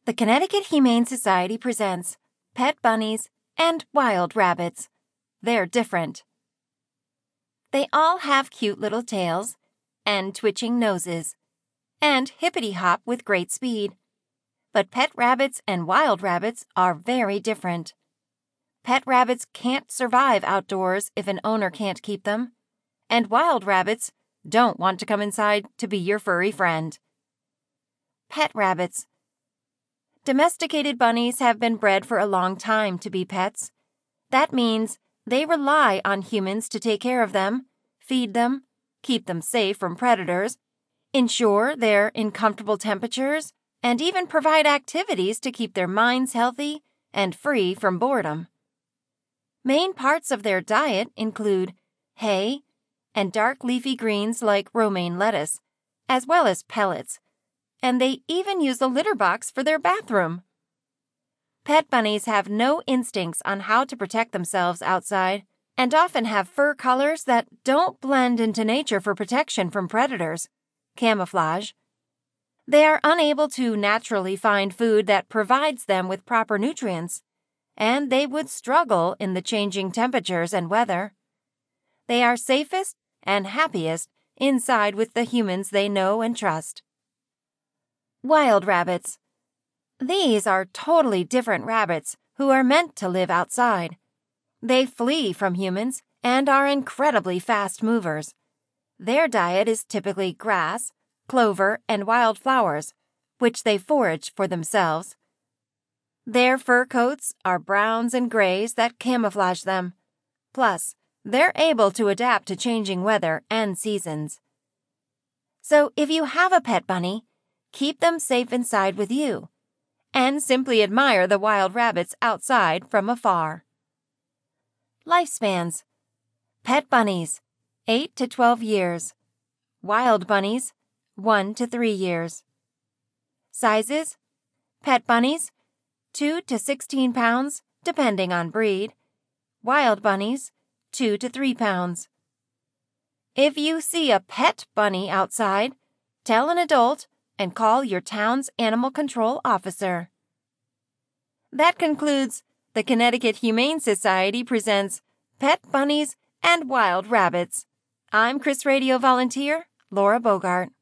The Connecticut Humane Society presents Pet Bunnies and Wild Rabbits. They're different. They all have cute little tails and twitching noses and hippity-hop with great speed. But pet rabbits and wild rabbits are very different. Pet rabbits can't survive outdoors if an owner can't keep them, and wild rabbits don't want to come inside to be your furry friend. Pet rabbits. Domesticated bunnies have been bred for a long time to be pets. That means they rely on humans to take care of them, feed them, keep them safe from predators, ensure they're in comfortable temperatures, and even provide activities to keep their minds healthy and free from boredom. Main parts of their diet include hay and dark leafy greens like romaine lettuce, as well as pellets, and they even use a litter box for their bathroom. Pet bunnies have no instincts on how to protect themselves outside and often have fur colors that don't blend into nature for protection from predators, camouflage. They are unable to naturally find food that provides them with proper nutrients, and they would struggle in the changing temperatures and weather. They are safest and happiest inside with the humans they know and trust. Wild rabbits. These are totally different rabbits who are meant to live outside. They flee from humans and are incredibly fast movers. Their diet is typically grass, clover, and wild flowers, which they forage for themselves. Their fur coats are browns and grays that camouflage them. Plus, they're able to adapt to changing weather and seasons. So if you have a pet bunny, keep them safe inside with you, and simply admire the wild rabbits outside from afar. Lifespans. Pet bunnies, 8 to 12 years. Wild bunnies, 1 to 3 years. Sizes. Pet bunnies, 2 to 16 pounds, depending on breed. Wild bunnies, 2 to 3 pounds. If you see a pet bunny outside, tell an adult and call your town's animal control officer. That concludes the Connecticut Humane Society presents Pet Bunnies and Wild Rabbits. I'm Chris Radio volunteer Laura Bogart.